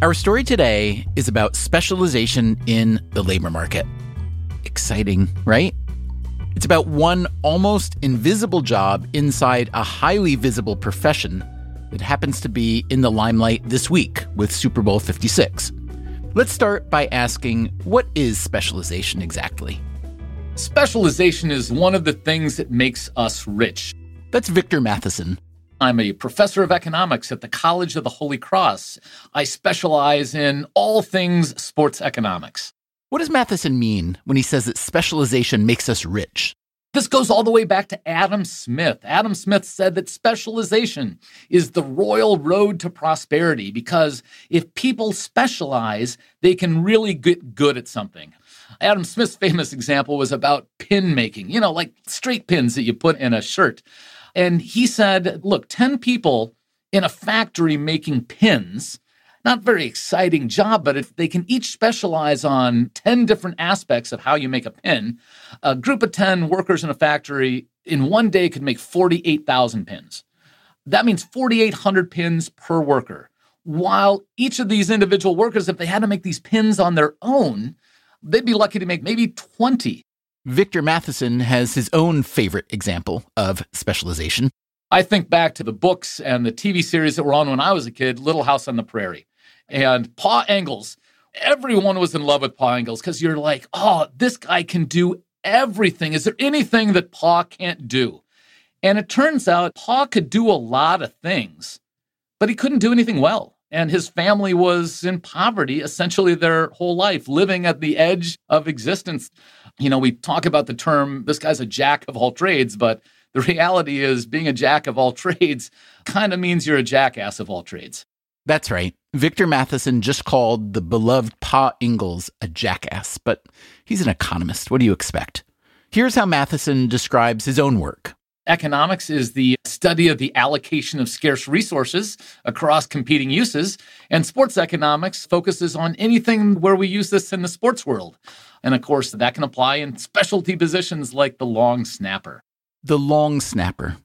Our story today is about specialization in the labor market. Exciting, right? It's about one almost invisible job inside a highly visible profession that happens to be in the limelight this week with Super Bowl 56. Let's start by asking, what is specialization exactly? Specialization is one of the things that makes us rich. That's Victor Matheson. I'm a professor of economics at the College of the Holy Cross. I specialize in all things sports economics. What does Matheson mean when he says that specialization makes us rich? This goes all the way back to Adam Smith. Adam Smith said that specialization is the royal road to prosperity because if people specialize, they can really get good at something. Adam Smith's famous example was about pin making, like straight pins that you put in a shirt. And he said, look, 10 people in a factory making pins, not very exciting job, but if they can each specialize on 10 different aspects of how you make a pin, a group of 10 workers in a factory in one day could make 48,000 pins. That means 4,800 pins per worker. While each of these individual workers, if they had to make these pins on their own, they'd be lucky to make maybe 20. Victor Matheson has his own favorite example of specialization. I think back to the books and the TV series that were on when I was a kid, Little House on the Prairie. And Pa Ingalls, everyone was in love with Pa Ingalls because you're like, oh, this guy can do everything. Is there anything that Pa can't do? And it turns out Pa could do a lot of things, but he couldn't do anything well. And his family was in poverty essentially their whole life, living at the edge of existence. We talk about the term, this guy's a jack of all trades, but the reality is being a jack of all trades kind of means you're a jackass of all trades. That's right. Victor Matheson just called the beloved Pa Ingalls a jackass, but he's an economist. What do you expect? Here's how Matheson describes his own work. Economics is the study of the allocation of scarce resources across competing uses, and sports economics focuses on anything where we use this in the sports world. And of course, that can apply in specialty positions like the long snapper. The long snapper.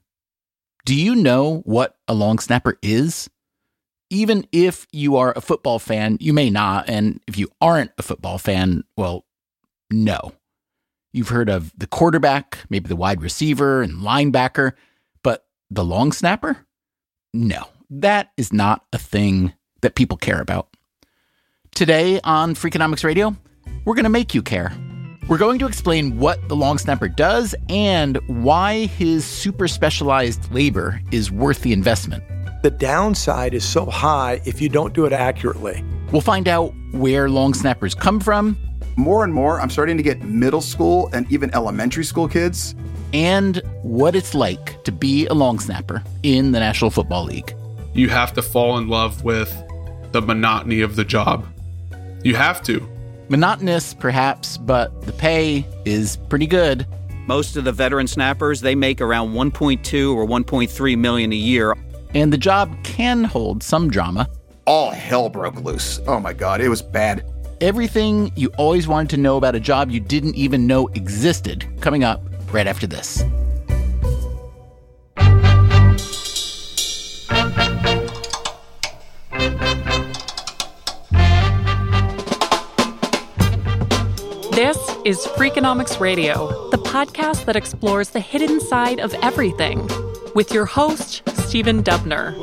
Do you know what a long snapper is? Even if you are a football fan, you may not. And if you aren't a football fan, well, no. You've heard of the quarterback, maybe the wide receiver and linebacker, but the long snapper? No, that is not a thing that people care about. Today on Freakonomics Radio, we're going to make you care. We're going to explain what the long snapper does and why his super specialized labor is worth the investment. The downside is so high if you don't do it accurately. We'll find out where long snappers come from. More and more, I'm starting to get middle school and even elementary school kids. And what it's like to be a long snapper in the National Football League. You have to fall in love with the monotony of the job. You have to. Monotonous, perhaps, but the pay is pretty good. Most of the veteran snappers, they make around 1.2 or 1.3 million a year. And the job can hold some drama. All hell broke loose. Oh my God, it was bad. Everything you always wanted to know about a job you didn't even know existed. Coming up right after this. This is Freakonomics Radio, the podcast that explores the hidden side of everything, with your host, Stephen Dubner.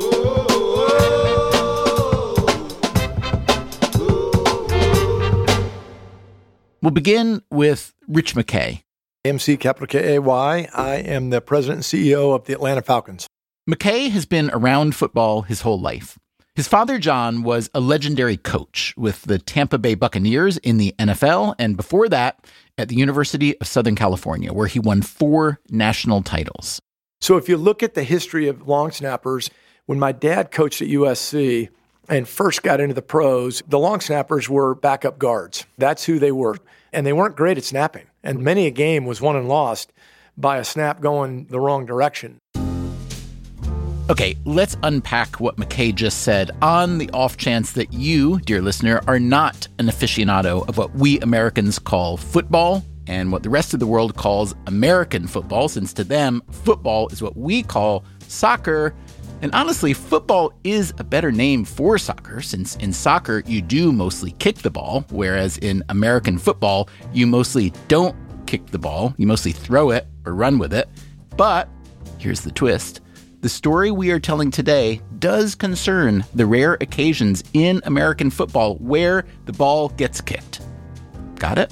We'll begin with Rich McKay. MC capital K-A-Y. I am the president and CEO of the Atlanta Falcons. McKay has been around football his whole life. His father, John, was a legendary coach with the Tampa Bay Buccaneers in the NFL, and before that, at the University of Southern California, where he won 4 national titles. So if you look at the history of long snappers, when my dad coached at USC and first got into the pros, the long snappers were backup guards. That's who they were. And they weren't great at snapping. And many a game was won and lost by a snap going the wrong direction. Okay, let's unpack what McKay just said on the off chance that you, dear listener, are not an aficionado of what we Americans call football and what the rest of the world calls American football, since to them, football is what we call soccer. And honestly, football is a better name for soccer, since in soccer you do mostly kick the ball, whereas in American football you mostly don't kick the ball, you mostly throw it or run with it. But here's the twist. The story we are telling today does concern the rare occasions in American football where the ball gets kicked. Got it?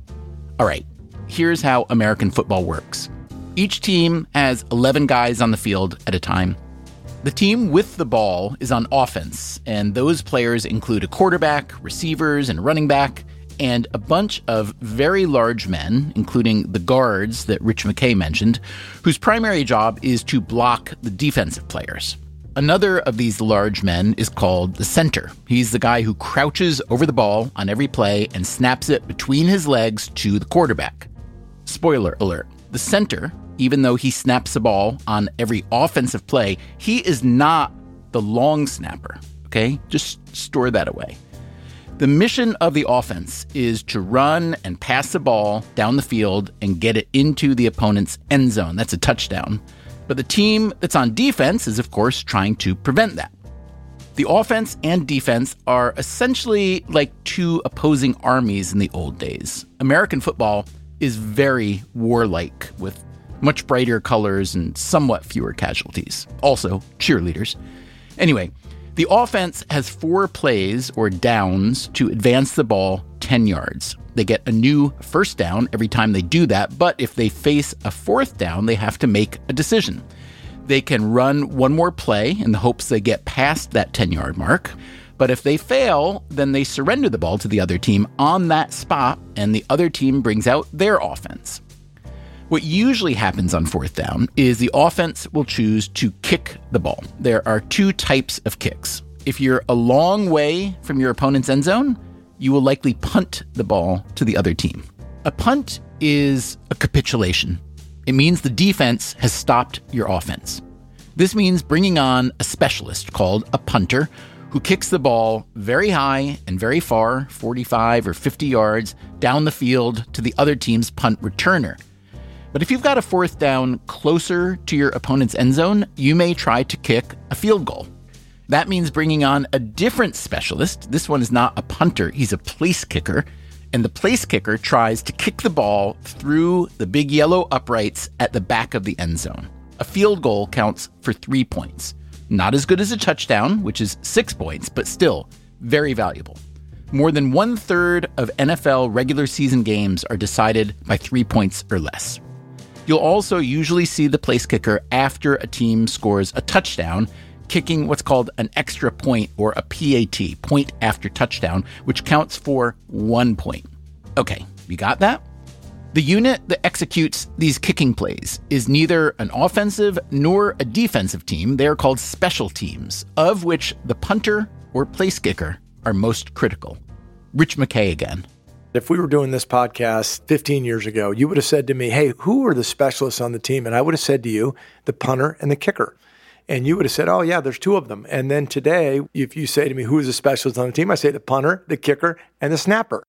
All right, here's how American football works. Each team has 11 guys on the field at a time. The team with the ball is on offense, and those players include a quarterback, receivers, and running back, and a bunch of very large men, including the guards that Rich McKay mentioned, whose primary job is to block the defensive players. Another of these large men is called the center. He's the guy who crouches over the ball on every play and snaps it between his legs to the quarterback. Spoiler alert, the center, even though he snaps the ball on every offensive play, he is not the long snapper, okay? Just store that away. The mission of the offense is to run and pass the ball down the field and get it into the opponent's end zone. That's a touchdown. But the team that's on defense is, of course, trying to prevent that. The offense and defense are essentially like two opposing armies in the old days. American football is very warlike, with much brighter colors and somewhat fewer casualties. Also, cheerleaders. Anyway, the offense has 4 plays or downs to advance the ball 10 yards. They get a new first down every time they do that, but if they face a 4th down, they have to make a decision. They can run one more play in the hopes they get past that 10-yard mark, but if they fail, then they surrender the ball to the other team on that spot, and the other team brings out their offense. What usually happens on 4th down is the offense will choose to kick the ball. There are 2 types of kicks. If you're a long way from your opponent's end zone, you will likely punt the ball to the other team. A punt is a capitulation. It means the defense has stopped your offense. This means bringing on a specialist called a punter who kicks the ball very high and very far, 45 or 50 yards, down the field to the other team's punt returner. But if you've got a 4th down closer to your opponent's end zone, you may try to kick a field goal. That means bringing on a different specialist. This one is not a punter, he's a place kicker. And the place kicker tries to kick the ball through the big yellow uprights at the back of the end zone. A field goal counts for 3 points. Not as good as a touchdown, which is 6 points, but still very valuable. More than 1/3 of NFL regular season games are decided by 3 points or less. You'll also usually see the place kicker after a team scores a touchdown, kicking what's called an extra point, or a PAT, point after touchdown, which counts for 1 point. Okay, you got that? The unit that executes these kicking plays is neither an offensive nor a defensive team. They are called special teams, of which the punter or place kicker are most critical. Rich McKay again. If we were doing this podcast 15 years ago, you would have said to me, hey, who are the specialists on the team? And I would have said to you, the punter and the kicker. And you would have said, oh, yeah, there's 2 of them. And then today, if you say to me, who is the specialist on the team? I say the punter, the kicker, and the snapper.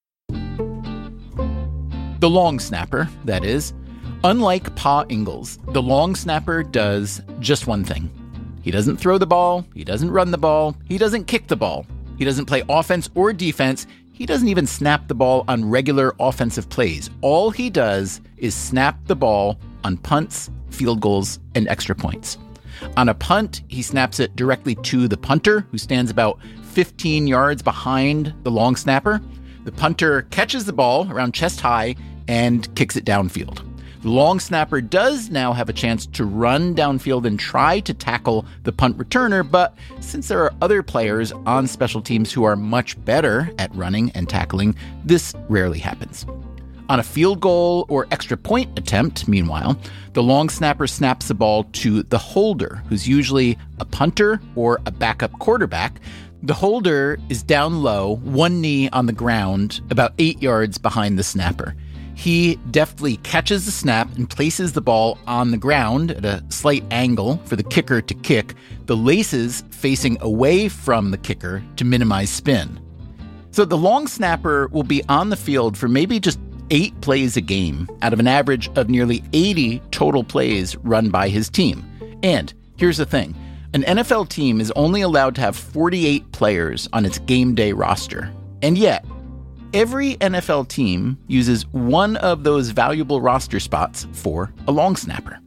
The long snapper, that is. Unlike Pa Ingalls, the long snapper does just one thing. He doesn't throw the ball, he doesn't run the ball, he doesn't kick the ball, he doesn't play offense or defense, he doesn't even snap the ball on regular offensive plays. All he does is snap the ball on punts, field goals, and extra points. On a punt, he snaps it directly to the punter, who stands about 15 yards behind the long snapper. The punter catches the ball around chest high and kicks it downfield. The long snapper does now have a chance to run downfield and try to tackle the punt returner, but since there are other players on special teams who are much better at running and tackling, this rarely happens. On a field goal or extra point attempt, meanwhile, the long snapper snaps the ball to the holder, who's usually a punter or a backup quarterback. The holder is down low, one knee on the ground, about 8 yards behind the snapper. He deftly catches the snap and places the ball on the ground at a slight angle for the kicker to kick, the laces facing away from the kicker to minimize spin. So the long snapper will be on the field for maybe just 8 plays a game out of an average of nearly 80 total plays run by his team. And here's the thing. An NFL team is only allowed to have 48 players on its game day roster. And yet, every NFL team uses one of those valuable roster spots for a long snapper.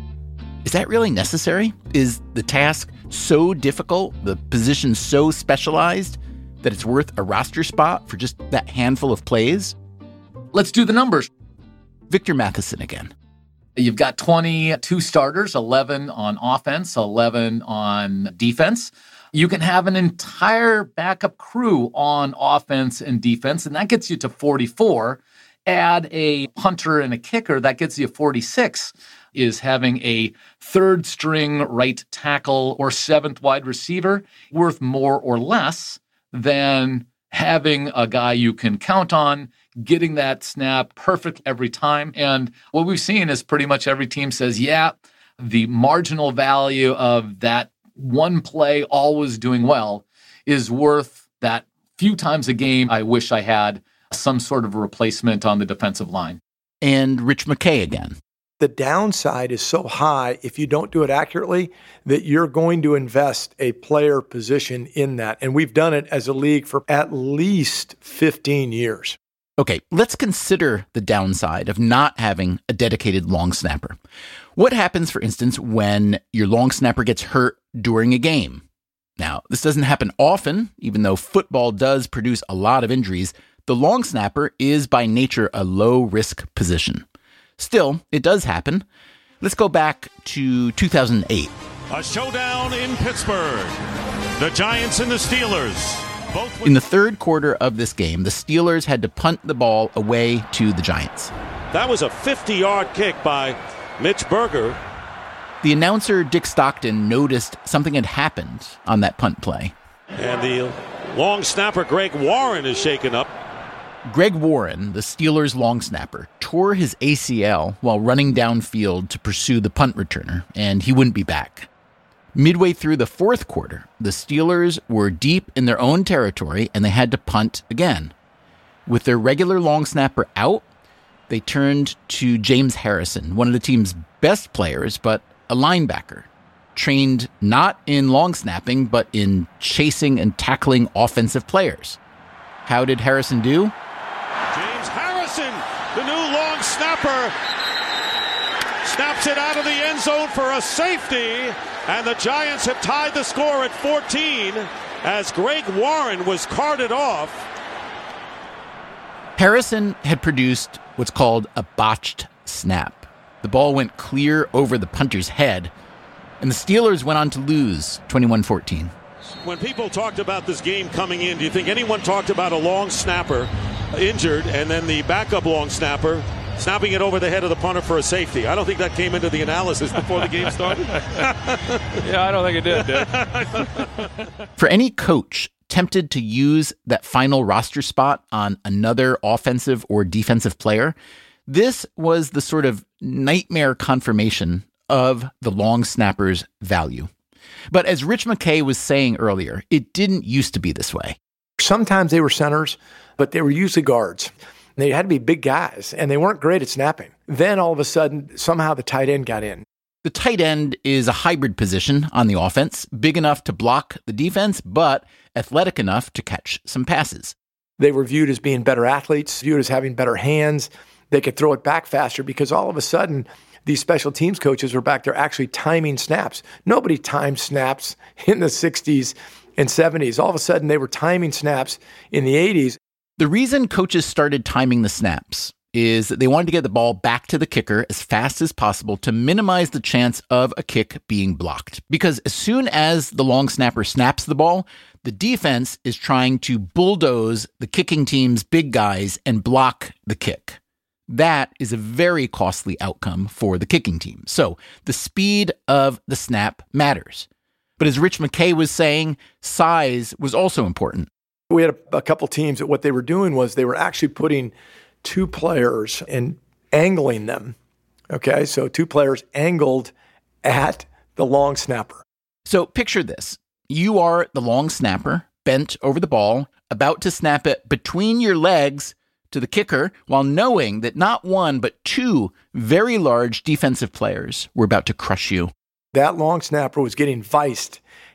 Is that really necessary? Is the task so difficult, the position so specialized, that it's worth a roster spot for just that handful of plays? Let's do the numbers. Victor Matheson again. You've got 22 starters, 11 on offense, 11 on defense. You can have an entire backup crew on offense and defense, and that gets you to 44. Add a punter and a kicker, that gets you 46. Is having a third string right tackle or seventh wide receiver worth more or less than having a guy you can count on, getting that snap perfect every time? And what we've seen is pretty much every team says, yeah, the marginal value of that one play always doing well is worth that few times a game I wish I had some sort of a replacement on the defensive line. And Rich McKay again. The downside is so high if you don't do it accurately that you're going to invest a player position in that. And we've done it as a league for at least 15 years. Okay, let's consider the downside of not having a dedicated long snapper. What happens, for instance, when your long snapper gets hurt during a game? Now, this doesn't happen often, even though football does produce a lot of injuries. The long snapper is by nature a low-risk position. Still, it does happen. Let's go back to 2008. A showdown in Pittsburgh. The Giants and the Steelers. In the third quarter of this game, the Steelers had to punt the ball away to the Giants. That was a 50-yard kick by Mitch Berger. The announcer, Dick Stockton, noticed something had happened on that punt play. And the long snapper, Greg Warren, is shaken up. Greg Warren, the Steelers' long snapper, tore his ACL while running downfield to pursue the punt returner, and he wouldn't be back. Midway through the fourth quarter, the Steelers were deep in their own territory, and they had to punt again. With their regular long snapper out, they turned to James Harrison, one of the team's best players, but a linebacker, trained not in long snapping, but in chasing and tackling offensive players. How did Harrison do? James Harrison, the new long snapper, snaps it out of the end zone for a safety, and the Giants have tied the score at 14 as Greg Warren was carted off. Harrison had produced what's called a botched snap. The ball went clear over the punter's head, and the Steelers went on to lose 21-14. When people talked about this game coming in, do you think anyone talked about a long snapper injured and then the backup long snapper snapping it over the head of the punter for a safety? I don't think that came into the analysis before the game started. Yeah, I don't think it did. For any coach tempted to use that final roster spot on another offensive or defensive player, this was the sort of nightmare confirmation of the long snapper's value. But as Rich McKay was saying earlier, it didn't used to be this way. Sometimes they were centers, but they were usually guards. They had to be big guys, and they weren't great at snapping. Then all of a sudden, somehow the tight end got in. The tight end is a hybrid position on the offense, big enough to block the defense, but athletic enough to catch some passes. They were viewed as being better athletes, viewed as having better hands. They could throw it back faster because all of a sudden, these special teams coaches were back there actually timing snaps. Nobody timed snaps in the 60s and 70s. All of a sudden, they were timing snaps in the 80s. The reason coaches started timing the snaps is that they wanted to get the ball back to the kicker as fast as possible to minimize the chance of a kick being blocked. Because as soon as the long snapper snaps the ball, the defense is trying to bulldoze the kicking team's big guys and block the kick. That is a very costly outcome for the kicking team. So the speed of the snap matters. But as Rich McKay was saying, size was also important. We had a couple teams that what they were doing was they were actually putting two players and angling them. Okay, so two players angled at the long snapper. So picture this. You are the long snapper, bent over the ball, about to snap it between your legs to the kicker, while knowing that not one but two very large defensive players were about to crush you. That long snapper was getting viced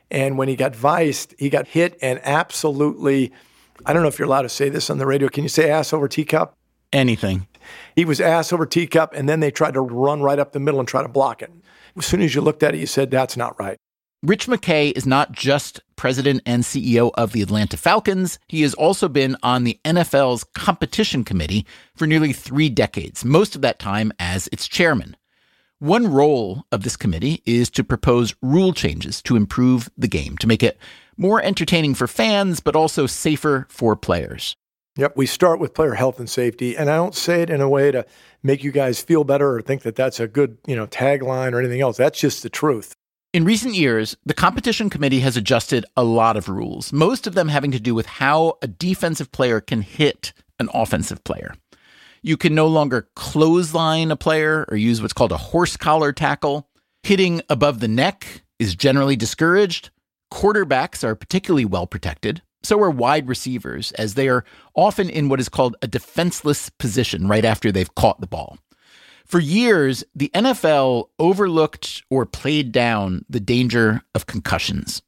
And when he got viced, he got hit and absolutely, I don't know if you're allowed to say this on the radio. Can you say ass over teacup? Anything. He was ass over teacup, and then they tried to run right up the middle and try to block it. As soon as you looked at it, you said, that's not right. Rich McKay is not just president and CEO of the Atlanta Falcons. He has also been on the NFL's competition committee for nearly 3 decades, most of that time as its chairman. One role of this committee is to propose rule changes to improve the game, to make it more entertaining for fans, but also safer for players. Yep, we start with player health and safety, and I don't say it in a way to make you guys feel better or think that that's a good, tagline or anything else. That's just the truth. In recent years, the competition committee has adjusted a lot of rules, most of them having to do with how a defensive player can hit an offensive player. You can no longer clothesline a player or use what's called a horse collar tackle. Hitting above the neck is generally discouraged. Quarterbacks are particularly well protected. So are wide receivers, as they are often in what is called a defenseless position right after they've caught the ball. For years, the NFL overlooked or played down the danger of concussions.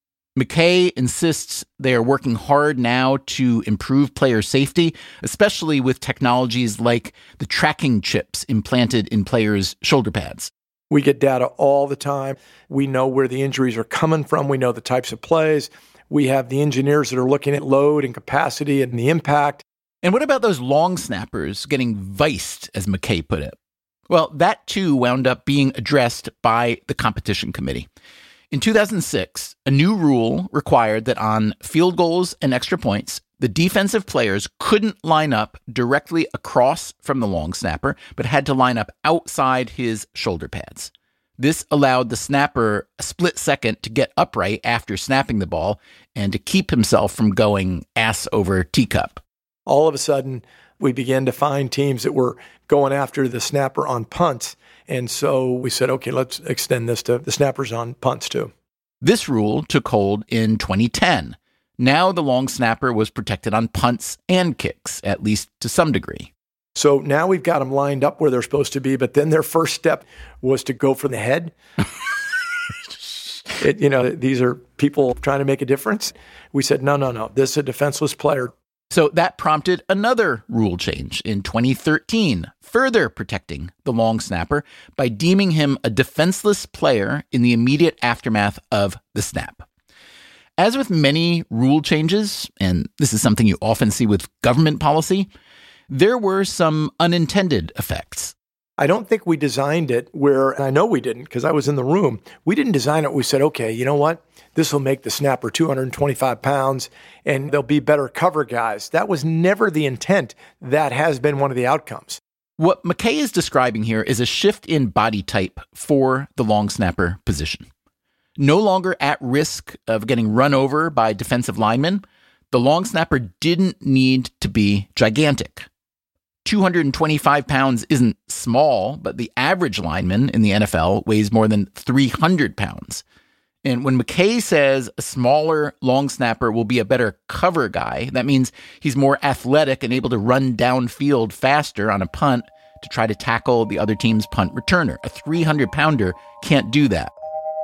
McKay insists they are working hard now to improve player safety, especially with technologies like the tracking chips implanted in players' shoulder pads. We get data all the time. We know where the injuries are coming from. We know the types of plays. We have the engineers that are looking at load and capacity and the impact. And what about those long snappers getting viced, as McKay put it? Well, that too wound up being addressed by the competition committee. In 2006, a new rule required that on field goals and extra points, the defensive players couldn't line up directly across from the long snapper, but had to line up outside his shoulder pads. This allowed the snapper a split second to get upright after snapping the ball and to keep himself from going ass over teacup. All of a sudden, we began to find teams that were going after the snapper on punts. And so we said, okay, let's extend this to the snappers on punts too. This rule took hold in 2010. Now the long snapper was protected on punts and kicks, at least to some degree. So now we've got them lined up where they're supposed to be, but then their first step was to go for the head. These are people trying to make a difference. We said, no, this is a defenseless player. So that prompted another rule change in 2013, further protecting the long snapper by deeming him a defenseless player in the immediate aftermath of the snap. As with many rule changes, and this is something you often see with government policy, there were some unintended effects. I don't think we designed it where, and I know we didn't because I was in the room, we didn't design it. We said, okay, you know what? This will make the snapper 225 pounds and they'll be better cover guys. That was never the intent. That has been one of the outcomes. What McKay is describing here is a shift in body type for the long snapper position. No longer at risk of getting run over by defensive linemen, the long snapper didn't need to be gigantic. 225 pounds isn't small, but the average lineman in the NFL weighs more than 300 pounds. And when McKay says a smaller long snapper will be a better cover guy, that means he's more athletic and able to run downfield faster on a punt to try to tackle the other team's punt returner. A 300-pounder can't do that.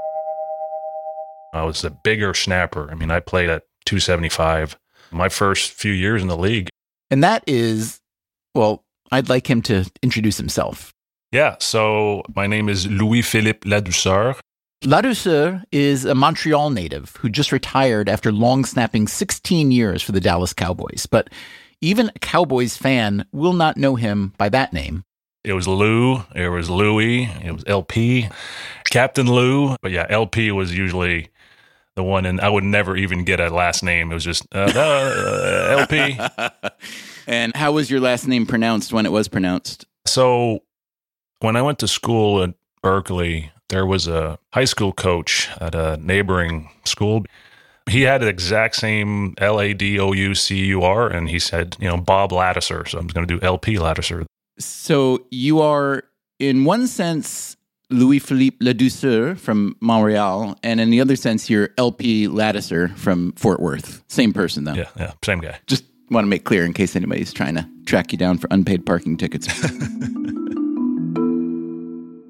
I was a bigger snapper. I played at 275 my first few years in the league. And that is, well, I'd like him to introduce himself. Yeah, so my name is Louis-Philippe Ladouceur. Ladouceur is a Montreal native who just retired after long snapping 16 years for the Dallas Cowboys. But even a Cowboys fan will not know him by that name. It was Lou, it was Louis, it was LP, Captain Lou. But yeah, LP was usually the one, and I would never even get a last name. It was just LP. And how was your last name pronounced when it was pronounced? So when I went to school at Berkeley, there was a high school coach at a neighboring school. He had the exact same Ladoucur, and he said, Bob Ladouceur. So I'm going to do LP Ladouceur. So you are, in one sense, Louis-Philippe Ladouceur from Montreal, and in the other sense, you're LP Ladouceur from Fort Worth. Same person, though. Yeah, same guy. Just want to make clear in case anybody's trying to track you down for unpaid parking tickets.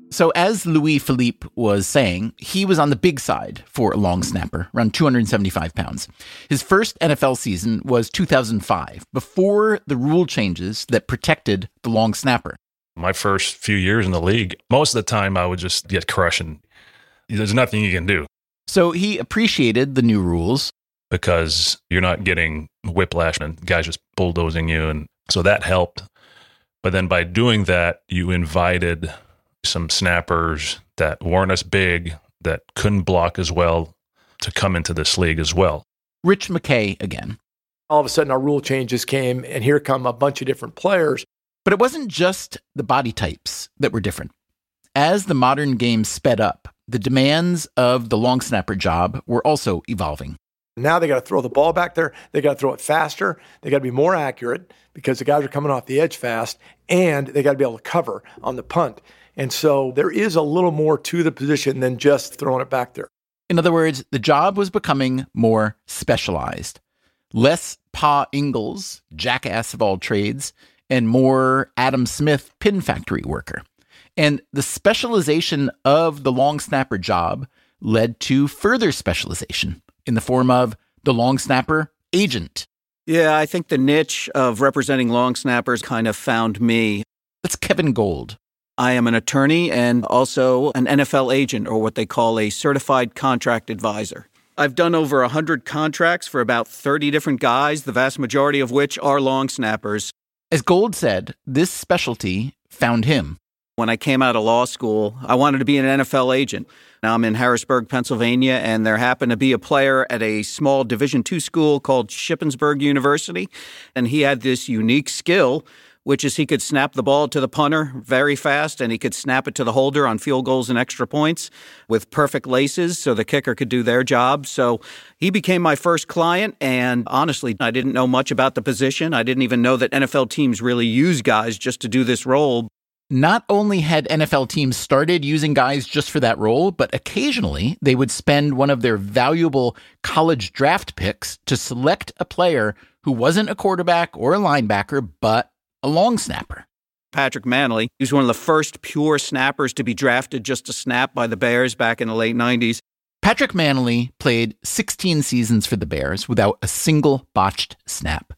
So as Louis-Philippe was saying, he was on the big side for a long snapper, around 275 pounds. His first NFL season was 2005, before the rule changes that protected the long snapper. My first few years in the league, most of the time I would just get crushed and there's nothing you can do. So he appreciated the new rules. Because you're not getting whiplash and guys just bulldozing you. And so that helped. But then by doing that, you invited some snappers that weren't as big, that couldn't block as well, to come into this league as well. Rich McKay again. All of a sudden, our rule changes came, and here come a bunch of different players. But it wasn't just the body types that were different. As the modern game sped up, the demands of the long snapper job were also evolving. Now they got to throw the ball back there. They got to throw it faster. They got to be more accurate because the guys are coming off the edge fast, and they got to be able to cover on the punt. And so there is a little more to the position than just throwing it back there. In other words, the job was becoming more specialized. Less Pa Ingalls, jackass of all trades, and more Adam Smith, pin factory worker. And the specialization of the long snapper job led to further specialization in the form of the long snapper agent. Yeah, I think the niche of representing long snappers kind of found me. That's Kevin Gold. I am an attorney and also an NFL agent, or what they call a certified contract advisor. I've done over 100 contracts for about 30 different guys, the vast majority of which are long snappers. As Gold said, this specialty found him. When I came out of law school, I wanted to be an NFL agent. Now I'm in Harrisburg, Pennsylvania, and there happened to be a player at a small Division II school called Shippensburg University, and he had this unique skill, which is he could snap the ball to the punter very fast, and he could snap it to the holder on field goals and extra points with perfect laces so the kicker could do their job. So he became my first client, and honestly, I didn't know much about the position. I didn't even know that NFL teams really use guys just to do this role. Not only had NFL teams started using guys just for that role, but occasionally they would spend one of their valuable college draft picks to select a player who wasn't a quarterback or a linebacker, but a long snapper. Patrick Mannelly, he was one of the first pure snappers to be drafted just to snap by the Bears back in the late 90s. Patrick Mannelly played 16 seasons for the Bears without a single botched snap.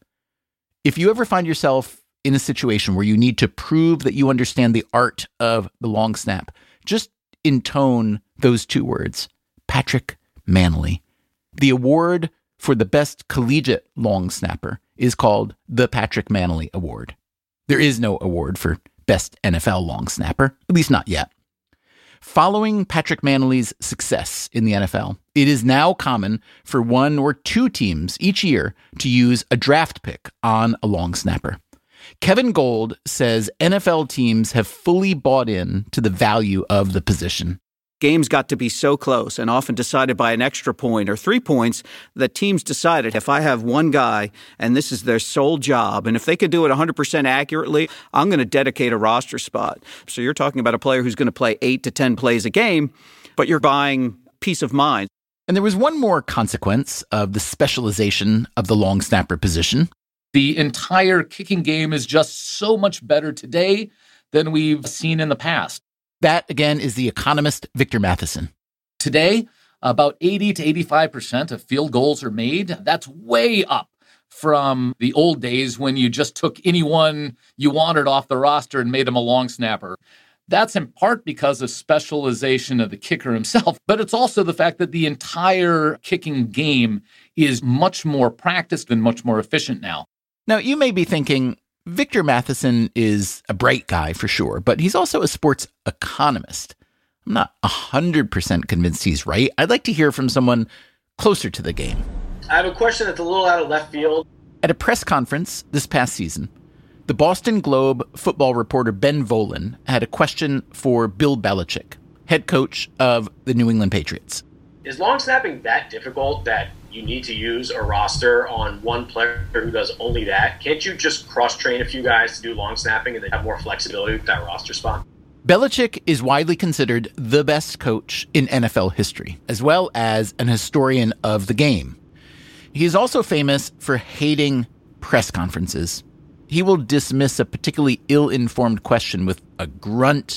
If you ever find yourself in a situation where you need to prove that you understand the art of the long snap, just intone those two words, Patrick Mannelly. The award for the best collegiate long snapper is called the Patrick Mannelly Award. There is no award for best NFL long snapper, at least not yet. Following Patrick Mannelly's success in the NFL, it is now common for one or two teams each year to use a draft pick on a long snapper. Kevin Gold says NFL teams have fully bought in to the value of the position. Games got to be so close and often decided by an extra point or 3 points that teams decided, if I have one guy and this is their sole job, and if they can do it 100% accurately, I'm going to dedicate a roster spot. So you're talking about a player who's going to play 8 to 10 plays a game, but you're buying peace of mind. And there was one more consequence of the specialization of the long snapper position. The entire kicking game is just so much better today than we've seen in the past. That, again, is the economist Victor Matheson. Today, about 80 to 85% of field goals are made. That's way up from the old days when you just took anyone you wanted off the roster and made him a long snapper. That's in part because of specialization of the kicker himself, but it's also the fact that the entire kicking game is much more practiced and much more efficient now. Now, you may be thinking, Victor Matheson is a bright guy for sure, but he's also a sports economist. I'm not 100% convinced he's right. I'd like to hear from someone closer to the game. I have a question that's a little out of left field. At a press conference this past season, the Boston Globe football reporter Ben Volin had a question for Bill Belichick, head coach of the New England Patriots. Is long snapping that difficult that you need to use a roster on one player who does only that? Can't you just cross-train a few guys to do long snapping and then have more flexibility with that roster spot? Belichick is widely considered the best coach in NFL history, as well as an historian of the game. He is also famous for hating press conferences. He will dismiss a particularly ill-informed question with a grunt,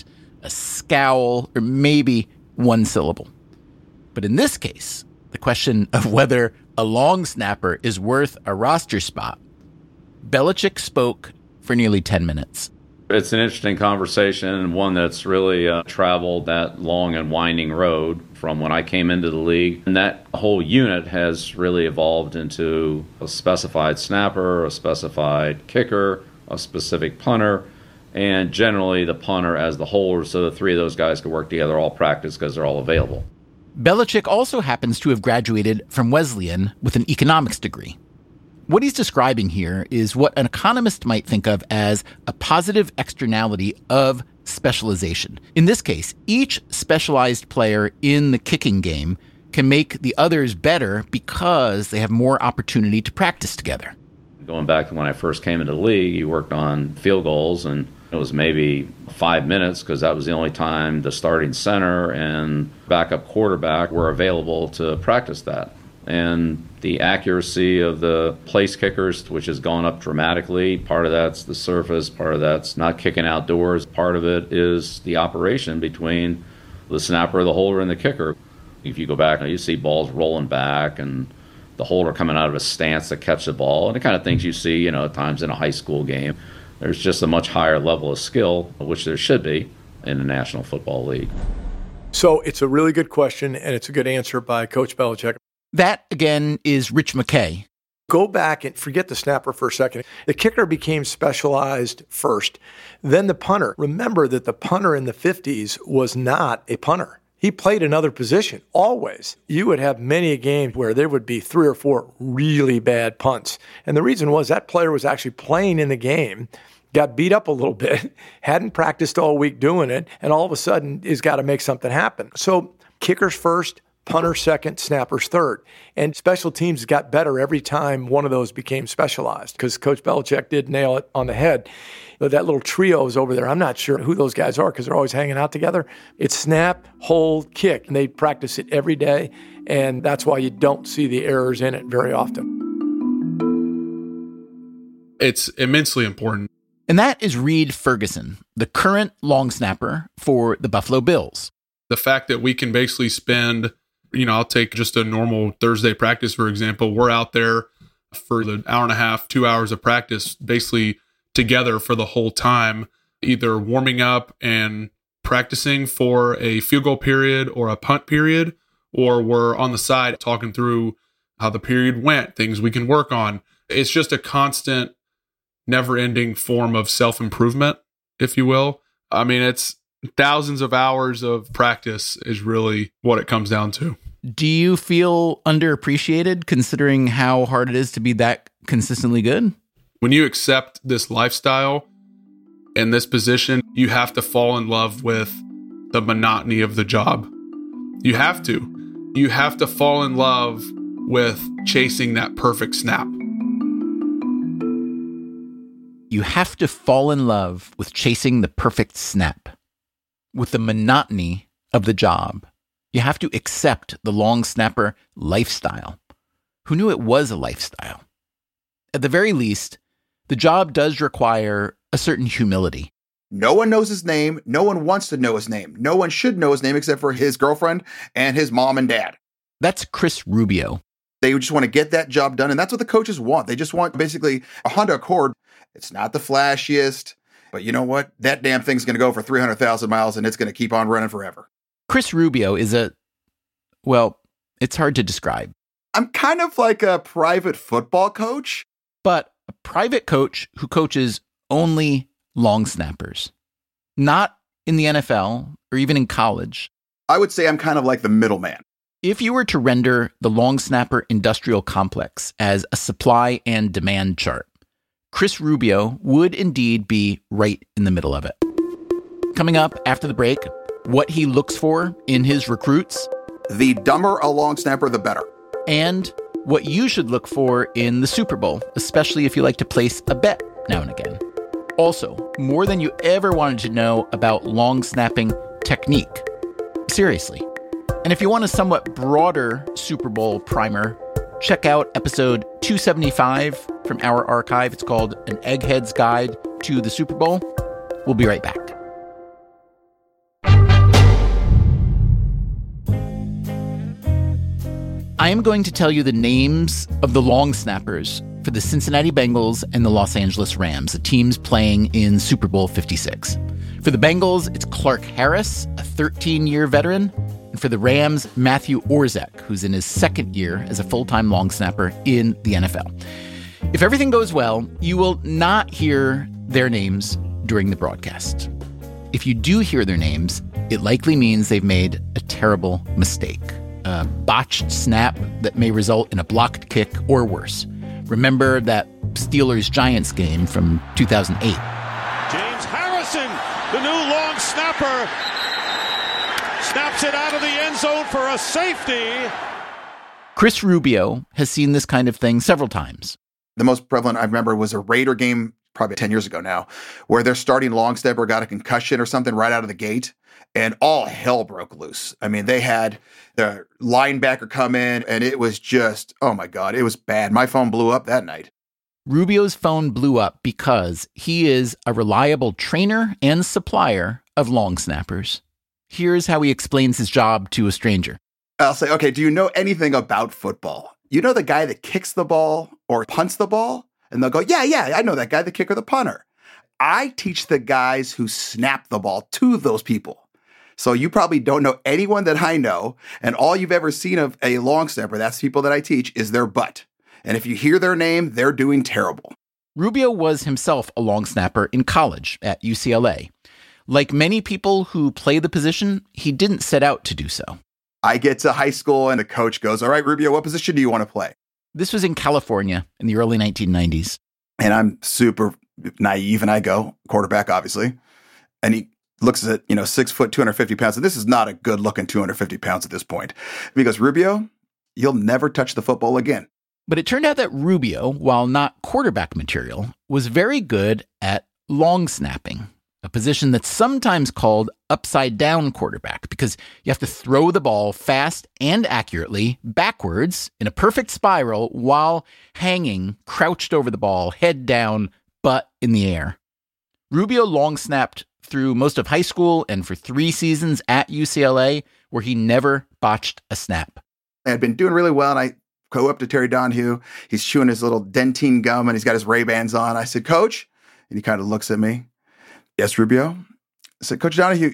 a scowl, or maybe one syllable. But in this case, the question of whether a long snapper is worth a roster spot, Belichick spoke for nearly 10 minutes. It's an interesting conversation, and one that's really traveled that long and winding road from when I came into the league. And that whole unit has really evolved into a specified snapper, a specified kicker, a specific punter, and generally the punter as the holder, so the three of those guys can work together all practice because they're all available. Belichick also happens to have graduated from Wesleyan with an economics degree. What he's describing here is what an economist might think of as a positive externality of specialization. In this case, each specialized player in the kicking game can make the others better because they have more opportunity to practice together. Going back to when I first came into the league, you worked on field goals, and it was maybe 5 minutes because that was the only time the starting center and backup quarterback were available to practice that. And the accuracy of the place kickers, which has gone up dramatically. Part of that's the surface, part of that's not kicking outdoors. Part of it is the operation between the snapper, the holder, and the kicker. If you go back, you see balls rolling back and the holder coming out of a stance to catch the ball, and the kind of things you see, at times in a high school game. There's just a much higher level of skill, which there should be in the National Football League. So it's a really good question, and it's a good answer by Coach Belichick. That, again, is Rich McKay. Go back and forget the snapper for a second. The kicker became specialized first, then the punter. Remember that the punter in the 50s was not a punter. He played another position, always. You would have many a game where there would be 3 or 4 really bad punts. And the reason was that player was actually playing in the game, got beat up a little bit, hadn't practiced all week doing it, and all of a sudden he's got to make something happen. So kickers first, punter second, snappers third. And special teams got better every time one of those became specialized because Coach Belichick did nail it on the head. But that little trio is over there. I'm not sure who those guys are because they're always hanging out together. It's snap, hold, kick. And they practice it every day. And that's why you don't see the errors in it very often. It's immensely important. And that is Reed Ferguson, the current long snapper for the Buffalo Bills. The fact that we can basically spend, I'll take just a normal Thursday practice, for example. We're out there for the hour and a half, 2 hours of practice, basically together for the whole time, either warming up and practicing for a field goal period or a punt period, or we're on the side talking through how the period went, things we can work on. It's just a constant, never-ending form of self-improvement, if you will. I mean, it's thousands of hours of practice is really what it comes down to. Do you feel underappreciated considering how hard it is to be that consistently good? When you accept this lifestyle and this position, you have to fall in love with the monotony of the job. You have to. You have to fall in love with chasing that perfect snap. You have to fall in love with chasing the perfect snap, with the monotony of the job. You have to accept the long snapper lifestyle. Who knew it was a lifestyle? At the very least, the job does require a certain humility. No one knows his name. No one wants to know his name. No one should know his name except for his girlfriend and his mom and dad. That's Chris Rubio. They just want to get that job done, and that's what the coaches want. They just want basically a Honda Accord. It's not the flashiest, but you know what? That damn thing's going to go for 300,000 miles, and it's going to keep on running forever. Chris Rubio is it's hard to describe. I'm kind of like a private football coach. But a private coach who coaches only long snappers, not in the NFL or even in college. I would say I'm kind of like the middleman. If you were to render the long snapper industrial complex as a supply and demand chart, Chris Rubio would indeed be right in the middle of it. Coming up after the break, what he looks for in his recruits. The dumber a long snapper, the better. And what you should look for in the Super Bowl, especially if you like to place a bet now and again. Also, more than you ever wanted to know about long snapping technique. Seriously. And if you want a somewhat broader Super Bowl primer, check out episode 275 from our archive. It's called An Egghead's Guide to the Super Bowl. We'll be right back. I am going to tell you the names of the long snappers for the Cincinnati Bengals and the Los Angeles Rams, the teams playing in Super Bowl 56. For the Bengals, it's Clark Harris, a 13-year veteran. And for the Rams, Matthew Orzech, who's in his second year as a full-time long snapper in the NFL. If everything goes well, you will not hear their names during the broadcast. If you do hear their names, it likely means they've made a terrible mistake. A botched snap that may result in a blocked kick or worse. Remember that Steelers-Giants game from 2008. James Harrison, the new long snapper, snaps it out of the end zone for a safety. Chris Rubio has seen this kind of thing several times. The most prevalent I remember was a Raider game, probably 10 years ago now, where their starting long snapper got a concussion or something right out of the gate, and all hell broke loose. I mean, they had the linebacker come in, and it was just, oh my God, it was bad. My phone blew up that night. Rubio's phone blew up because he is a reliable trainer and supplier of long snappers. Here's how he explains his job to a stranger. I'll say, okay, do you know anything about football? You know the guy that kicks the ball or punts the ball? And they'll go, yeah, I know that guy, the kicker, the punter. I teach the guys who snap the ball to those people. So you probably don't know anyone that I know, and all you've ever seen of a long snapper, that's people that I teach, is their butt. And if you hear their name, they're doing terrible. Rubio was himself a long snapper in college at UCLA. Like many people who play the position, he didn't set out to do so. I get to high school and the coach goes, all right, Rubio, what position do you want to play? This was in California in the early 1990s. And I'm super naive and I go, quarterback, obviously. And he looks at, 6 foot, 250 pounds. And this is not a good looking 250 pounds at this point. He goes, Rubio, you'll never touch the football again. But it turned out that Rubio, while not quarterback material, was very good at long snapping, a position that's sometimes called upside down quarterback because you have to throw the ball fast and accurately backwards in a perfect spiral while hanging crouched over the ball, head down, butt in the air. Rubio long snapped through most of high school and for 3 seasons at UCLA where he never botched a snap. I had been doing really well, and I go up to Terry Donahue. He's chewing his little dentine gum, and he's got his Ray-Bans on. I said, Coach, and he kind of looks at me. Yes, Rubio? I said, Coach Donahue,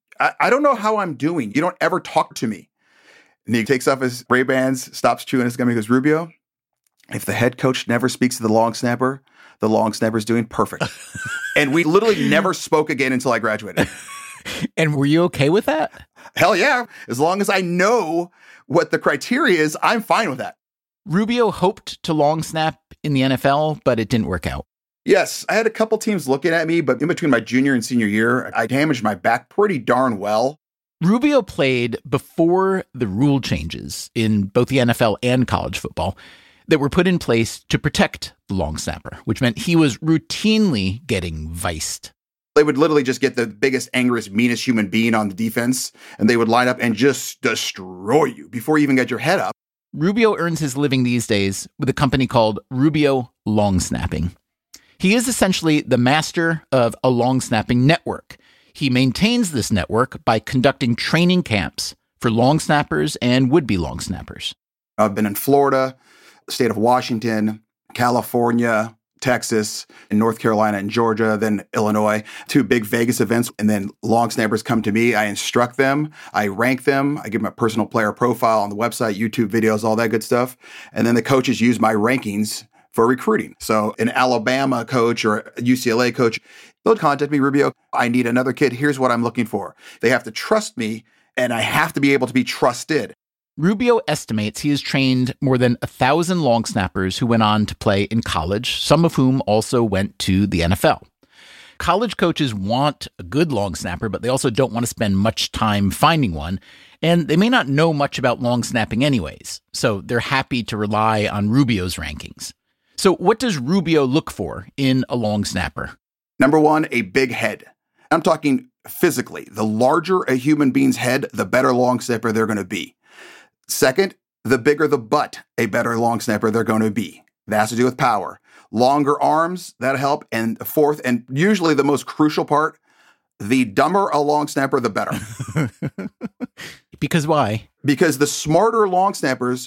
I don't know how I'm doing. You don't ever talk to me. And he takes off his Ray-Bans, stops chewing his gum. He goes, Rubio, if the head coach never speaks to the long snapper's doing perfect. And we literally never spoke again until I graduated. And were you okay with that? Hell yeah. As long as I know what the criteria is, I'm fine with that. Rubio hoped to long snap in the NFL, but it didn't work out. Yes, I had a couple teams looking at me, but in between my junior and senior year, I damaged my back pretty darn well. Rubio played before the rule changes in both the NFL and college football that were put in place to protect the long snapper, which meant he was routinely getting viced. They would literally just get the biggest, angriest, meanest human being on the defense, and they would line up and just destroy you before you even get your head up. Rubio earns his living these days with a company called Rubio Long Snapping. He is essentially the master of a long snapping network. He maintains this network by conducting training camps for long snappers and would-be long snappers. I've been in Florida, the state of Washington, California, Texas, and North Carolina and Georgia, then Illinois, 2 big Vegas events. And then long snappers come to me. I instruct them. I rank them. I give them a personal player profile on the website, YouTube videos, all that good stuff. And then the coaches use my rankings for recruiting. So an Alabama coach or a UCLA coach, they'll contact me, Rubio, I need another kid. Here's what I'm looking for. They have to trust me, and I have to be able to be trusted. Rubio estimates he has trained more than 1,000 long snappers who went on to play in college, some of whom also went to the NFL. College coaches want a good long snapper, but they also don't want to spend much time finding one, and they may not know much about long snapping anyways, so they're happy to rely on Rubio's rankings. So what does Rubio look for in a long snapper? Number 1, a big head. I'm talking physically. The larger a human being's head, the better long snapper they're going to be. Second, the bigger the butt, a better long snapper they're going to be. That has to do with power. Longer arms, that'll help. And fourth, and usually the most crucial part, the dumber a long snapper, the better. Because why? Because the smarter long snappers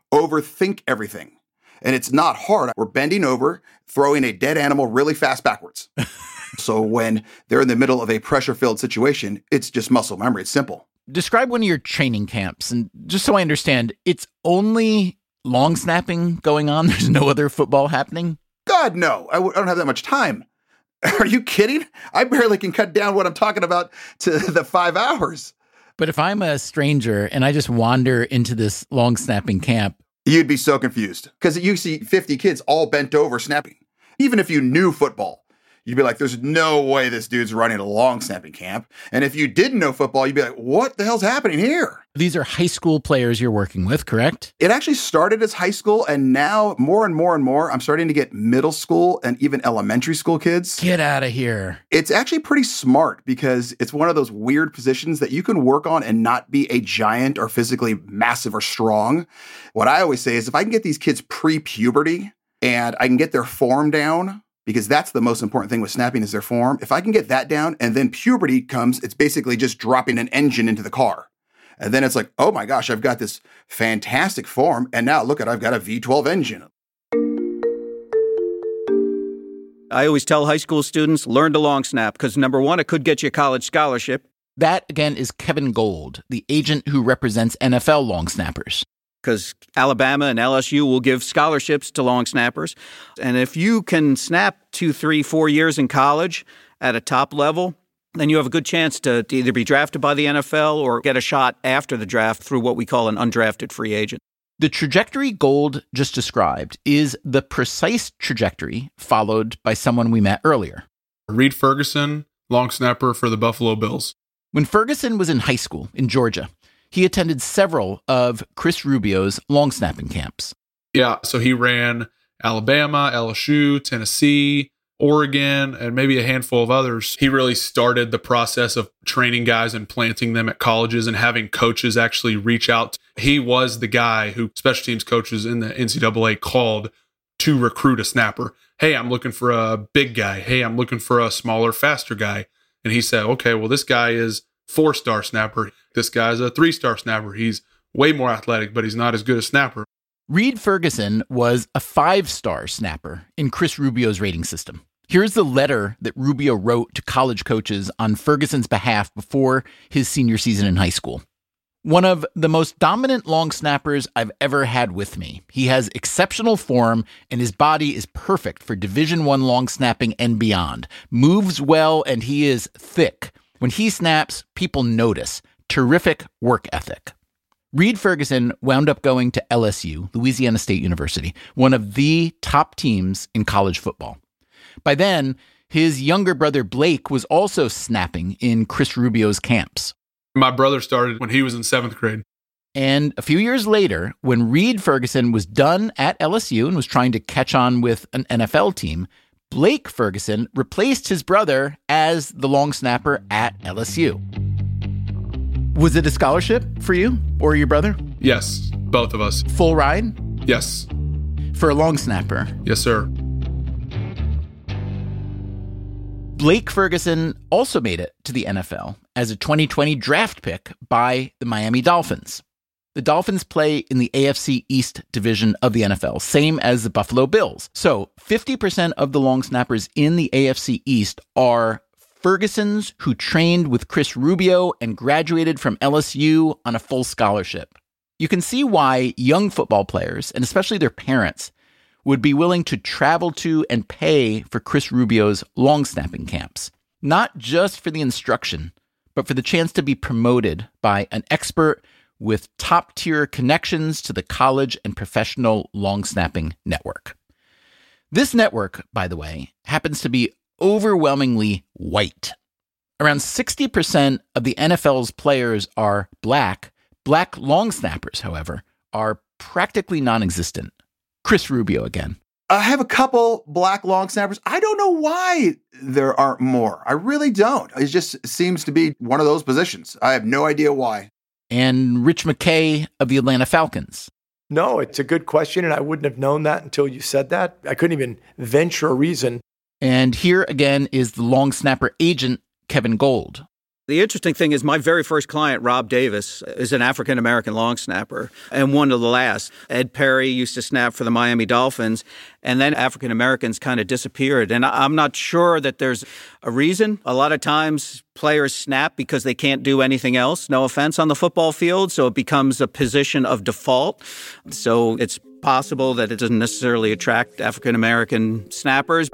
overthink everything. And it's not hard. We're bending over, throwing a dead animal really fast backwards. So when they're in the middle of a pressure-filled situation, it's just muscle memory. It's simple. Describe one of your training camps. And just so I understand, it's only long snapping going on? There's no other football happening? God, no. I don't have that much time. Are you kidding? I barely can cut down what I'm talking about to the 5 hours. But if I'm a stranger and I just wander into this long snapping camp, you'd be so confused because you see 50 kids all bent over snapping. Even if you knew football, you'd be like, there's no way this dude's running a long snapping camp. And if you didn't know football, you'd be like, what the hell's happening here? These are high school players you're working with, correct? It actually started as high school, and now more and more and more, I'm starting to get middle school and even elementary school kids. Get out of here. It's actually pretty smart because it's one of those weird positions that you can work on and not be a giant or physically massive or strong. What I always say is if I can get these kids pre-puberty and I can get their form down, because that's the most important thing with snapping is their form. If I can get that down and then puberty comes, it's basically just dropping an engine into the car. And then it's like, oh my gosh, I've got this fantastic form. And now look I've got a V12 engine. I always tell high school students, learn to long snap because number one, it could get you a college scholarship. That, again, is Kevin Gold, the agent who represents NFL long snappers. Because Alabama and LSU will give scholarships to long snappers. And if you can snap 2, 3, 4 years in college at a top level, then you have a good chance to either be drafted by the NFL or get a shot after the draft through what we call an undrafted free agent. The trajectory Gold just described is the precise trajectory followed by someone we met earlier. Reed Ferguson, long snapper for the Buffalo Bills. When Ferguson was in high school in Georgia, he attended several of Chris Rubio's long snapping camps. Yeah, so he ran Alabama, LSU, Tennessee, Oregon, and maybe a handful of others. He really started the process of training guys and planting them at colleges and having coaches actually reach out. He was the guy who special teams coaches in the NCAA called to recruit a snapper. Hey, I'm looking for a big guy. Hey, I'm looking for a smaller, faster guy. And he said, okay, well, this guy is 4-star snapper. This guy's a 3-star snapper. He's way more athletic, but he's not as good a snapper. Reed Ferguson was a 5-star snapper in Chris Rubio's rating system. Here's the letter that Rubio wrote to college coaches on Ferguson's behalf before his senior season in high school. One of the most dominant long snappers I've ever had with me. He has exceptional form, and his body is perfect for Division I long snapping and beyond. Moves well, and he is thick. When he snaps, people notice. Terrific work ethic. Reed Ferguson wound up going to LSU, Louisiana State University, one of the top teams in college football. By then, his younger brother Blake was also snapping in Chris Rubio's camps. My brother started when he was in 7th grade. And a few years later, when Reed Ferguson was done at LSU and was trying to catch on with an NFL team, Blake Ferguson replaced his brother as the long snapper at LSU. Was it a scholarship for you or your brother? Yes, both of us. Full ride? Yes. For a long snapper? Yes, sir. Blake Ferguson also made it to the NFL as a 2020 draft pick by the Miami Dolphins. The Dolphins play in the AFC East division of the NFL, same as the Buffalo Bills. So 50% of the long snappers in the AFC East are Fergusons who trained with Chris Rubio and graduated from LSU on a full scholarship. You can see why young football players, and especially their parents, would be willing to travel to and pay for Chris Rubio's long snapping camps. Not just for the instruction, but for the chance to be promoted by an expert with top-tier connections to the college and professional long snapping network. This network, by the way, happens to be overwhelmingly white. Around 60% of the NFL's players are black. Black long snappers, however, are practically non-existent. Chris Rubio again. I have a couple black long snappers. I don't know why there aren't more. I really don't. It just seems to be one of those positions. I have no idea why. And Rich McKay of the Atlanta Falcons. No, it's a good question, and I wouldn't have known that until you said that. I couldn't even venture a reason. And here again is the long snapper agent, Kevin Gold. The interesting thing is my very first client, Rob Davis, is an African-American long snapper and one of the last. Ed Perry used to snap for the Miami Dolphins, and then African-Americans kind of disappeared. And I'm not sure that there's a reason. A lot of times players snap because they can't do anything else, no offense, on the football field, so it becomes a position of default. So it's possible that it doesn't necessarily attract African-American snappers.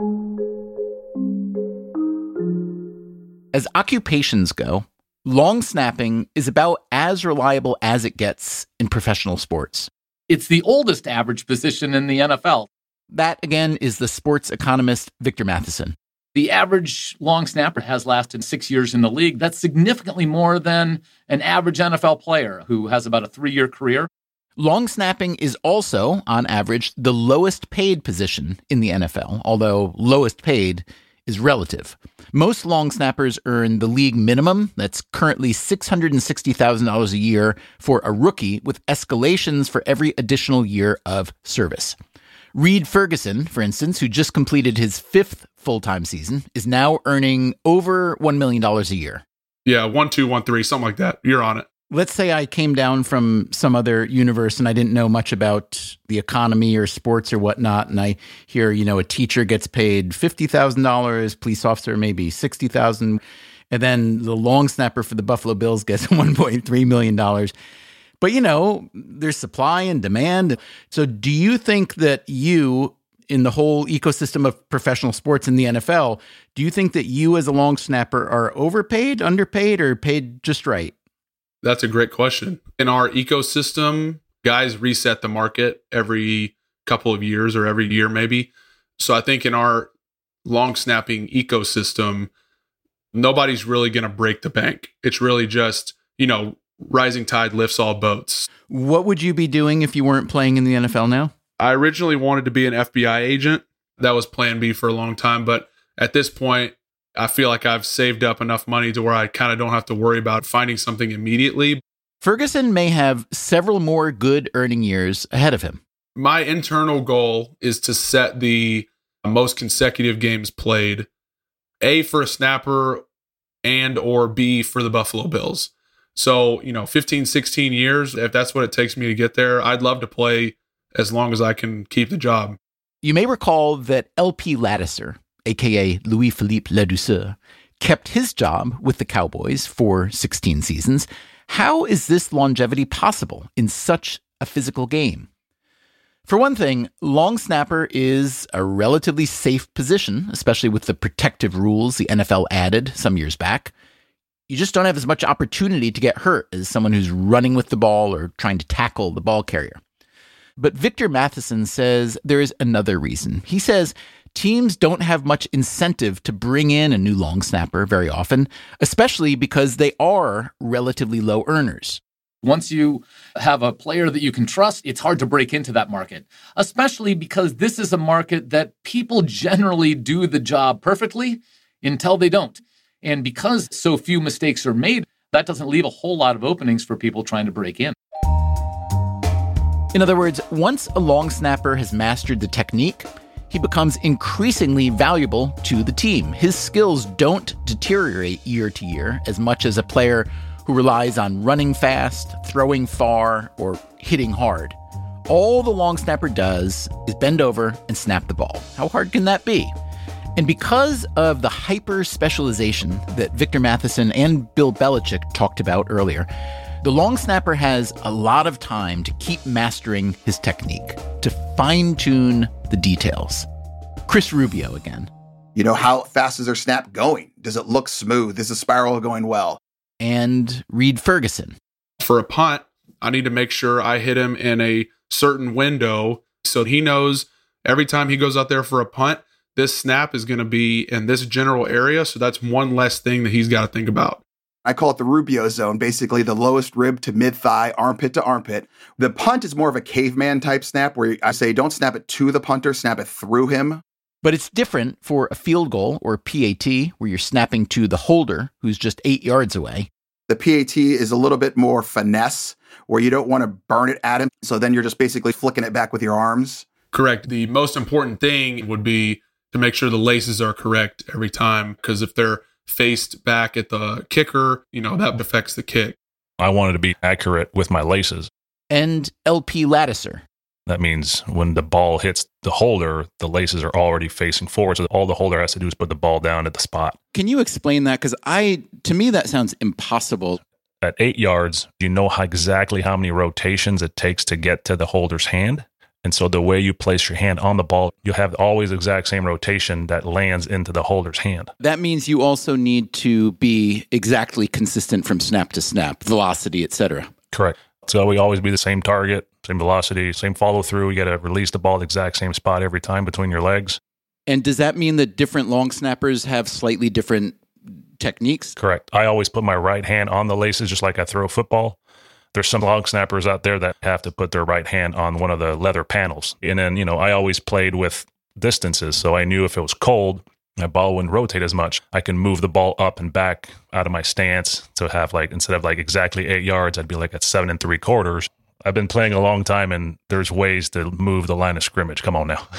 As occupations go, long snapping is about as reliable as it gets in professional sports. It's the oldest average position in the NFL. That, again, is the sports economist Victor Matheson. The average long snapper has lasted 6 years in the league. That's significantly more than an average NFL player who has about a 3-year career. Long snapping is also, on average, the lowest paid position in the NFL, although lowest paid is relative. Most long snappers earn the league minimum, that's currently $660,000 a year for a rookie, with escalations for every additional year of service. Reed Ferguson, for instance, who just completed his 5th full-time season, is now earning over $1 million a year. Yeah, 1, 2, 1, 3, something like that. You're on it. Let's say I came down from some other universe and I didn't know much about the economy or sports or whatnot. And I hear, a teacher gets paid $50,000, police officer maybe $60,000. And then the long snapper for the Buffalo Bills gets $1.3 million. But, there's supply and demand. So do you think that you, in the whole ecosystem of professional sports in the NFL, do you think that you as a long snapper are overpaid, underpaid, or paid just right? That's a great question. In our ecosystem, guys reset the market every couple of years or every year maybe. So I think in our long snapping ecosystem, nobody's really going to break the bank. It's really just, rising tide lifts all boats. What would you be doing if you weren't playing in the NFL now? I originally wanted to be an FBI agent. That was plan B for a long time. But at this point, I feel like I've saved up enough money to where I kind of don't have to worry about finding something immediately. Ferguson may have several more good earning years ahead of him. My internal goal is to set the most consecutive games played, A, for a snapper, and or B, for the Buffalo Bills. So, 15, 16 years, if that's what it takes me to get there, I'd love to play as long as I can keep the job. You may recall that LP Ladouceur, a.k.a. Louis-Philippe Ladouceur, kept his job with the Cowboys for 16 seasons. How is this longevity possible in such a physical game? For one thing, long snapper is a relatively safe position, especially with the protective rules the NFL added some years back. You just don't have as much opportunity to get hurt as someone who's running with the ball or trying to tackle the ball carrier. But Victor Matheson says there is another reason. He says teams don't have much incentive to bring in a new long snapper very often, especially because they are relatively low earners. Once you have a player that you can trust, it's hard to break into that market, especially because this is a market that people generally do the job perfectly until they don't. And because so few mistakes are made, that doesn't leave a whole lot of openings for people trying to break in. In other words, once a long snapper has mastered the technique, he becomes increasingly valuable to the team. His skills don't deteriorate year to year as much as a player who relies on running fast, throwing far, or hitting hard. All the long snapper does is bend over and snap the ball. How hard can that be? And because of the hyper-specialization that Victor Matheson and Bill Belichick talked about earlier, the long snapper has a lot of time to keep mastering his technique, to fine-tune the details. Chris Rubio again. How fast is their snap going? Does it look smooth? Is the spiral going well? And Reed Ferguson. For a punt, I need to make sure I hit him in a certain window so he knows every time he goes out there for a punt, this snap is going to be in this general area. So that's one less thing that he's got to think about. I call it the Rubio zone, basically the lowest rib to mid-thigh, armpit to armpit. The punt is more of a caveman type snap where I say don't snap it to the punter, snap it through him. But it's different for a field goal or PAT where you're snapping to the holder who's just 8 yards away. The PAT is a little bit more finesse where you don't want to burn it at him. So then you're just basically flicking it back with your arms. Correct. The most important thing would be to make sure the laces are correct every time, because if they're faced back at the kicker, that affects the kick. I wanted to be accurate with my laces. And LP Laddiser. That means when the ball hits the holder, the laces are already facing forward. So all the holder has to do is put the ball down at the spot. Can you explain that? Because to me, that sounds impossible. At 8 yards, you know exactly how many rotations it takes to get to the holder's hand. And so the way you place your hand on the ball, you have always the exact same rotation that lands into the holder's hand. That means you also need to be exactly consistent from snap to snap, velocity, etc. Correct. So we always be the same target, same velocity, same follow through. You got to release the ball at the exact same spot every time between your legs. And does that mean that different long snappers have slightly different techniques? Correct. I always put my right hand on the laces just like I throw a football. There's some long snappers out there that have to put their right hand on one of the leather panels. And then, I always played with distances. So I knew if it was cold, my ball wouldn't rotate as much. I can move the ball up and back out of my stance to have instead of exactly 8 yards, I'd be at 7 3/4. I've been playing a long time and there's ways to move the line of scrimmage. Come on now.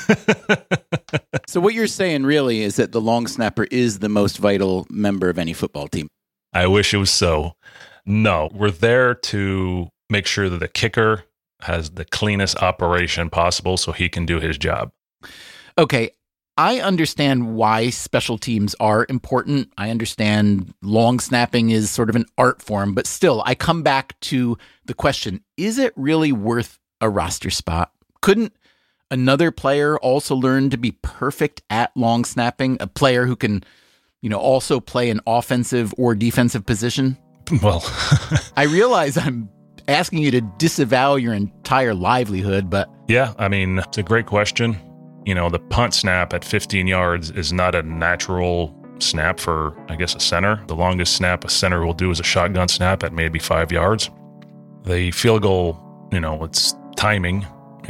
So what you're saying really is that the long snapper is the most vital member of any football team. I wish it was so. No, we're there to make sure that the kicker has the cleanest operation possible so he can do his job. Okay, I understand why special teams are important. I understand long snapping is sort of an art form, but still, I come back to the question, is it really worth a roster spot? Couldn't another player also learn to be perfect at long snapping? A player who can, also play an offensive or defensive position? Well, I realize I'm asking you to disavow your entire livelihood, but... Yeah, it's a great question. The punt snap at 15 yards is not a natural snap for, a center. The longest snap a center will do is a shotgun snap at maybe 5 yards. The field goal, it's timing.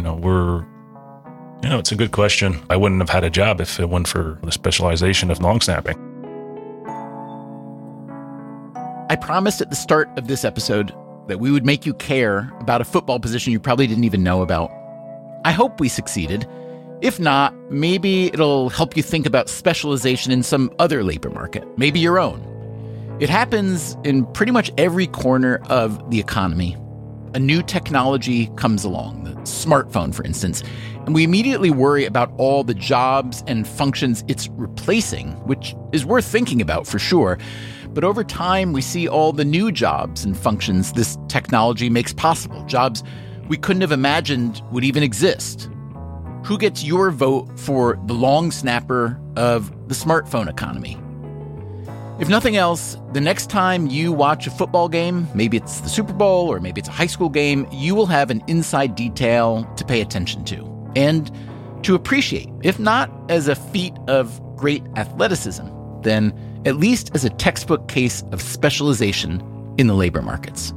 It's a good question. I wouldn't have had a job if it weren't for the specialization of long snapping. I promised at the start of this episode that we would make you care about a football position you probably didn't even know about. I hope we succeeded. If not, maybe it'll help you think about specialization in some other labor market, maybe your own. It happens in pretty much every corner of the economy. A new technology comes along, the smartphone, for instance, and we immediately worry about all the jobs and functions it's replacing, which is worth thinking about for sure. But over time, we see all the new jobs and functions this technology makes possible, jobs we couldn't have imagined would even exist. Who gets your vote for the long snapper of the smartphone economy? If nothing else, the next time you watch a football game, maybe it's the Super Bowl or maybe it's a high school game, you will have an inside detail to pay attention to and to appreciate, if not as a feat of great athleticism, then at least as a textbook case of specialization in the labor markets.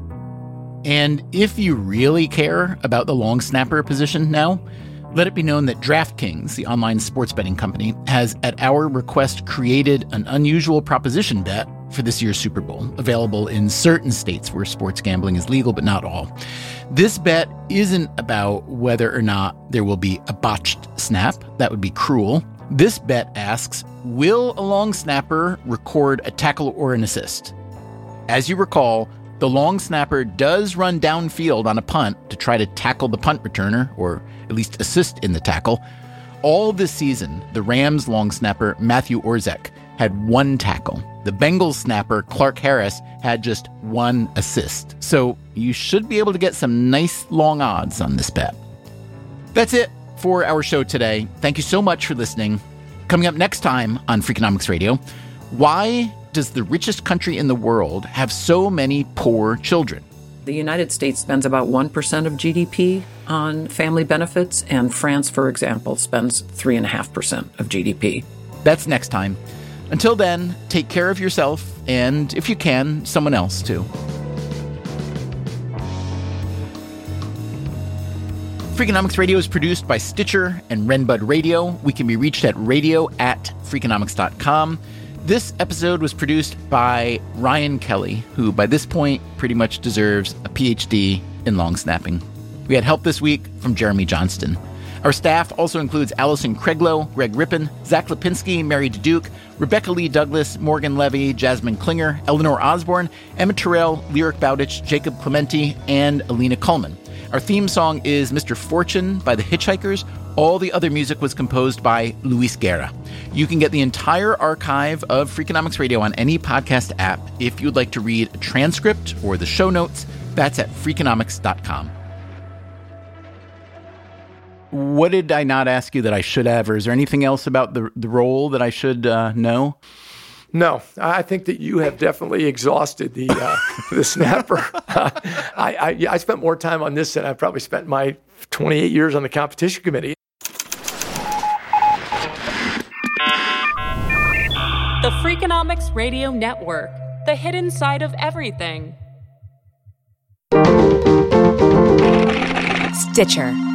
And if you really care about the long snapper position now, let it be known that DraftKings, the online sports betting company, has, at our request, created an unusual proposition bet for this year's Super Bowl, available in certain states where sports gambling is legal, but not all. This bet isn't about whether or not there will be a botched snap. That would be cruel. This bet asks, will a long snapper record a tackle or an assist? As you recall, the long snapper does run downfield on a punt to try to tackle the punt returner, or at least assist in the tackle. All this season, the Rams long snapper, Matthew Orzech, had 1 tackle. The Bengals snapper, Clark Harris, had just 1 assist. So you should be able to get some nice long odds on this bet. That's it for our show today. Thank you so much for listening. Coming up next time on Freakonomics Radio, why does the richest country in the world have so many poor children? The United States spends about 1% of GDP on family benefits, and France, for example, spends 3.5% of GDP. That's next time. Until then, take care of yourself, and if you can, someone else too. Freakonomics Radio is produced by Stitcher and Renbud Radio. We can be reached at radio@freakonomics.com. This episode was produced by Ryan Kelly, who by this point pretty much deserves a PhD in long snapping. We had help this week from Jeremy Johnston. Our staff also includes Allison Craiglow, Greg Rippin, Zach Lipinski, Mary Duke, Rebecca Lee Douglas, Morgan Levy, Jasmine Klinger, Eleanor Osborne, Emma Terrell, Lyric Bowditch, Jacob Clementi, and Alina Coleman. Our theme song is Mr. Fortune by The Hitchhikers. All the other music was composed by Luis Guerra. You can get the entire archive of Freakonomics Radio on any podcast app. If you'd like to read a transcript or the show notes, that's at Freakonomics.com. What did I not ask you that I should have, or is there anything else about the role that I should know? No, I think that you have definitely exhausted the snapper. I spent more time on this than I probably spent my 28 years on the competition committee. The Freakonomics Radio Network, the hidden side of everything. Stitcher.